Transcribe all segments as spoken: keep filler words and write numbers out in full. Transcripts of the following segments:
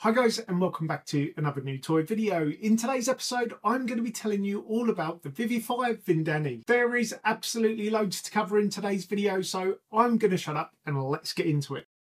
Hi guys, and welcome back to another new toy video. In today's episode, I'm going to be telling you all about the Vivify Vindani. There is absolutely loads to cover in today's video, so I'm going to shut up and let's get into it.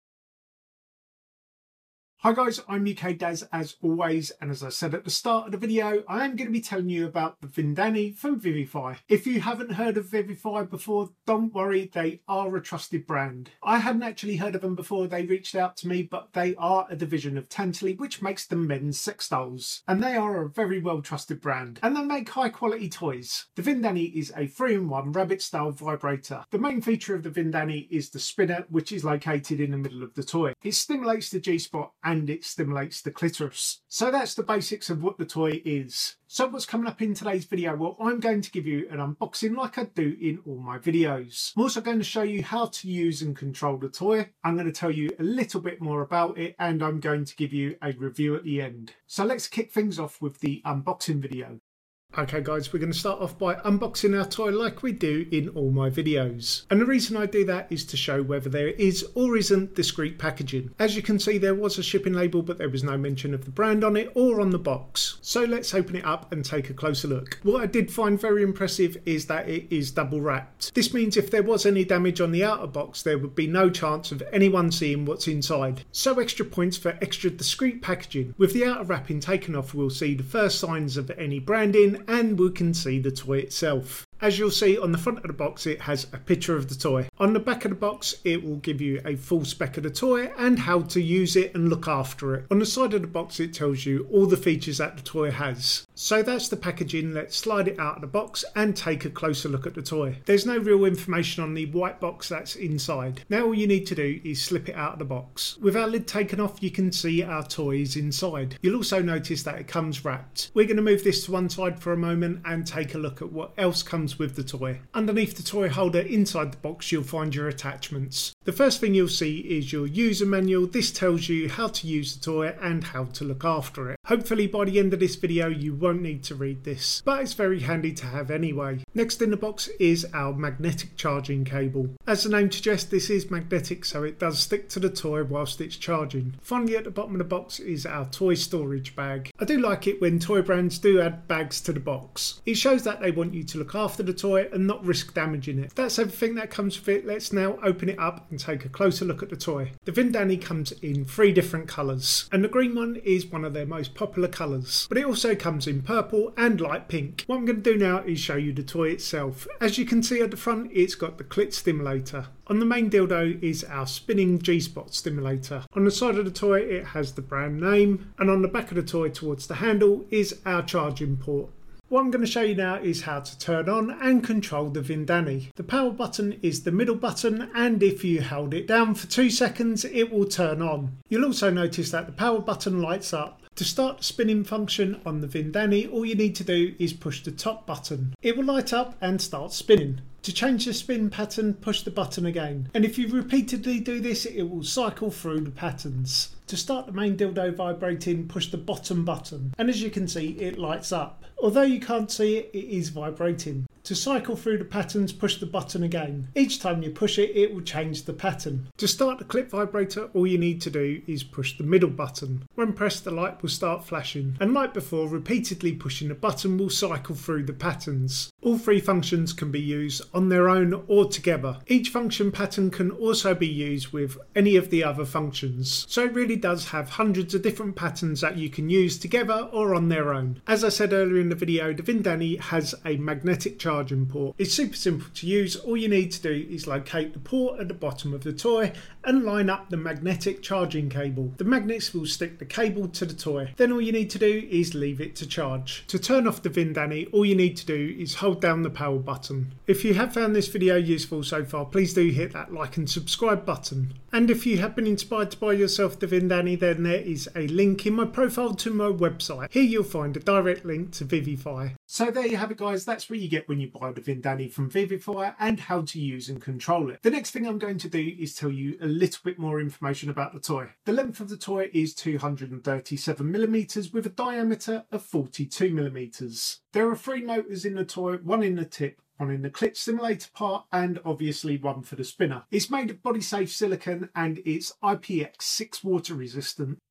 Hi guys, I'm U K Daz as always, and as I said at the start of the video, I am going to be telling you about the Vindani from Vivify. If you haven't heard of Vivify before, don't worry, they are a trusted brand. I hadn't actually heard of them before they reached out to me, but they are a division of Tantaley, which makes them men's sex dolls. And they are a very well trusted brand, and they make high quality toys. The Vindani is a three in one rabbit style vibrator. The main feature of the Vindani is the spinner, which is located in the middle of the toy. It stimulates the G-spot and it stimulates the clitoris. So that's the basics of what the toy is. So what's coming up in today's video? Well, I'm going to give you an unboxing like I do in all my videos. I'm also going to show you how to use and control the toy. I'm going to tell you a little bit more about it, and I'm going to give you a review at the end. So let's kick things off with the unboxing video. Okay guys, we're going to start off by unboxing our toy like we do in all my videos. And the reason I do that is to show whether there is or isn't discreet packaging. As you can see, there was a shipping label, but there was no mention of the brand on it or on the box. So let's open it up and take a closer look. What I did find very impressive is that it is double wrapped. This means if there was any damage on the outer box, there would be no chance of anyone seeing what's inside. So extra points for extra discreet packaging. With the outer wrapping taken off, we'll see the first signs of any branding, and we can see the toy itself. As you'll see on the front of the box, it has a picture of the toy. On the back of the box, it will give you a full spec of the toy and how to use it and look after it. On the side of the box, it tells you all the features that the toy has. So that's the packaging. Let's slide it out of the box and take a closer look at the toy. There's no real information on the white box that's inside. Now all you need to do is slip it out of the box. With our lid taken off, you can see our toy is inside. You'll also notice that it comes wrapped. We're going to move this to one side for a moment and take a look at what else comes with the toy. Underneath the toy holder inside the box, you'll find your attachments. The first thing you'll see is your user manual. This tells you how to use the toy and how to look after it. Hopefully by the end of this video you won't need to read this, but it's very handy to have anyway. Next in the box is our magnetic charging cable. As the name suggests, this is magnetic, so it does stick to the toy whilst it's charging. Finally, at the bottom of the box is our toy storage bag. I do like it when toy brands do add bags to the box. It shows that they want you to look after the toy and not risk damaging it. That's everything that comes with it. Let's now open it up and take a closer look at the toy. The Vindani comes in three different colours, and the green one is one of their most popular colours, but it also comes in purple and light pink. What I'm going to do now is show you the toy itself. As you can see at the front, it's got the clit stimulator. On the main dildo is our spinning G-spot stimulator. On the side of the toy it has the brand name, and on the back of the toy towards the handle is our charging port. What I'm going to show you now is how to turn on and control the Vindani. The power button is the middle button, and if you hold it down for two seconds it will turn on. You'll also notice that the power button lights up. To start the spinning function on the Vindani, all you need to do is push the top button. It will light up and start spinning. To change the spin pattern, push the button again. And if you repeatedly do this, it will cycle through the patterns. To start the main dildo vibrating, push the bottom button. And as you can see, it lights up. Although you can't see it, it is vibrating. To cycle through the patterns, push the button again. Each time you push it, it will change the pattern. To start the clip vibrator, all you need to do is push the middle button. When pressed, the light will start flashing. And like before, repeatedly pushing the button will cycle through the patterns. All three functions can be used on their own or together. Each function pattern can also be used with any of the other functions. So it really does have hundreds of different patterns that you can use together or on their own. As I said earlier in the video, the Vindani has a magnetic charging port. It's super simple to use. All you need to do is locate the port at the bottom of the toy and line up the magnetic charging cable. The magnets will stick the cable to the toy. Then all you need to do is leave it to charge. To turn off the Vindani, all you need to do is hold down the power button. If you have found this video useful so far, please do hit that like and subscribe button. And if you have been inspired to buy yourself the Vindani, then there is a link in my profile to my website. Here you'll find a direct link to Vivify. So there you have it guys, that's what you get when you buy the Vindani from Vivify and how to use and control it. The next thing I'm going to do is tell you a little bit more information about the toy. The length of the toy is two hundred thirty-seven millimeters with a diameter of forty-two millimeters. There are three motors in the toy, one in the tip, one in the clit stimulator part, and obviously one for the spinner. It's made of body safe silicone and it's I P X six water resistant.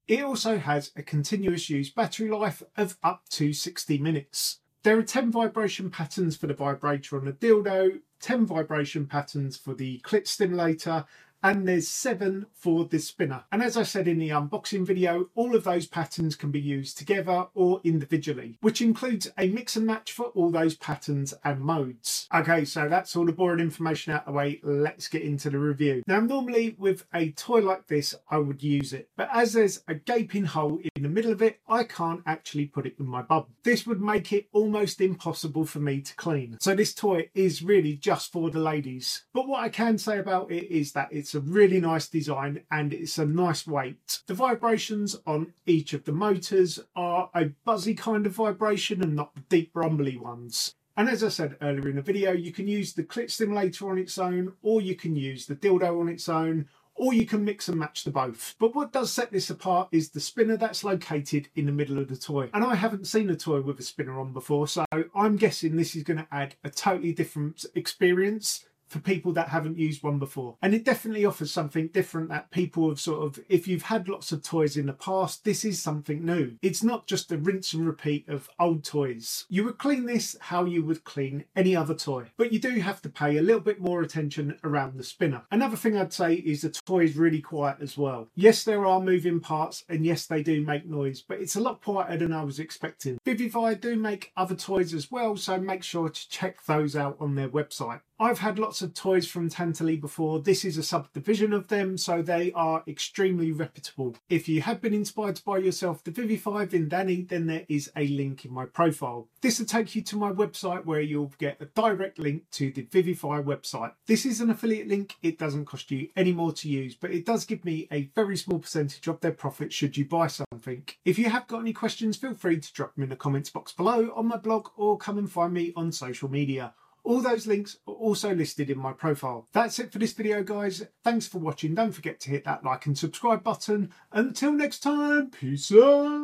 It also has a continuous use battery life of up to sixty minutes. There are ten vibration patterns for the vibrator on the dildo, ten vibration patterns for the clit stimulator, and there's seven for the spinner. And as I said in the unboxing video, all of those patterns can be used together or individually, which includes a mix and match for all those patterns and modes. Okay, so that's all the boring information out of the way. Let's get into the review. Now, normally with a toy like this, I would use it, but as there's a gaping hole in the middle of it, I can't actually put it in my bum. This would make it almost impossible for me to clean. So this toy is really just for the ladies. But what I can say about it is that it's It's a really nice design and it's a nice weight. The vibrations on each of the motors are a buzzy kind of vibration and not the deep rumbly ones. And as I said earlier in the video, you can use the clit stimulator on its own, or you can use the dildo on its own, or you can mix and match the both. But what does set this apart is the spinner that's located in the middle of the toy. And I haven't seen a toy with a spinner on before, so I'm guessing this is going to add a totally different experience for people that haven't used one before. And it definitely offers something different that people have sort of, if you've had lots of toys in the past, this is something new. It's not just a rinse and repeat of old toys. You would clean this how you would clean any other toy, but you do have to pay a little bit more attention around the spinner. Another thing I'd say is the toy is really quiet as well. Yes, there are moving parts and yes, they do make noise, but it's a lot quieter than I was expecting. Vivify do make other toys as well, so make sure to check those out on their website. I've had lots of toys from Tantalus before. This is a subdivision of them, so they are extremely reputable. If you have been inspired to buy yourself the Vivify Vindani, then there is a link in my profile. This will take you to my website where you'll get a direct link to the Vivify website. This is an affiliate link. It doesn't cost you any more to use, but it does give me a very small percentage of their profit should you buy something. If you have got any questions, feel free to drop them in the comments box below on my blog or come and find me on social media. All those links are also listed in my profile. That's it for this video, guys. Thanks for watching. Don't forget to hit that like and subscribe button. Until next time, peace out.